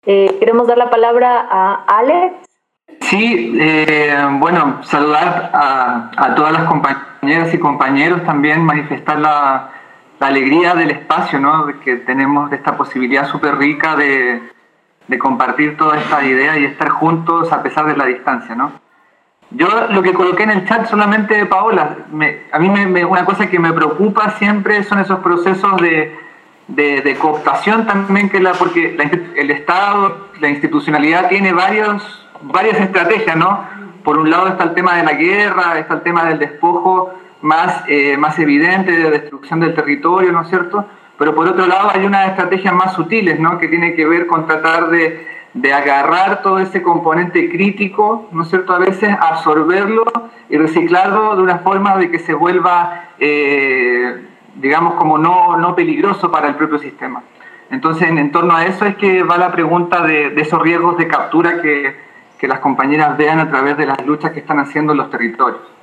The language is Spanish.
Queremos dar la palabra a Alex. Sí, bueno, saludar a todas las compañeras y compañeros, también manifestar la alegría del espacio, ¿no? De que tenemos esta posibilidad súper rica de compartir todas estas ideas y estar juntos a pesar de la distancia, ¿no? Yo lo que coloqué en el chat solamente, Paola, a mí una cosa que me preocupa siempre son esos procesos de cooptación también, porque el Estado, la institucionalidad tiene varias estrategias, ¿no? Por un lado está el tema de la guerra, está el tema del despojo más evidente, de destrucción del territorio, ¿no es cierto? Pero por otro lado hay unas estrategias más sutiles, ¿no? Que tiene que ver con tratar de agarrar todo ese componente crítico, ¿no es cierto?, a veces absorberlo y reciclarlo de una forma de que se vuelva, digamos, como no peligroso para el propio sistema. Entonces, en torno a eso es que va la pregunta de esos riesgos de captura que las compañeras vean a través de las luchas que están haciendo en los territorios.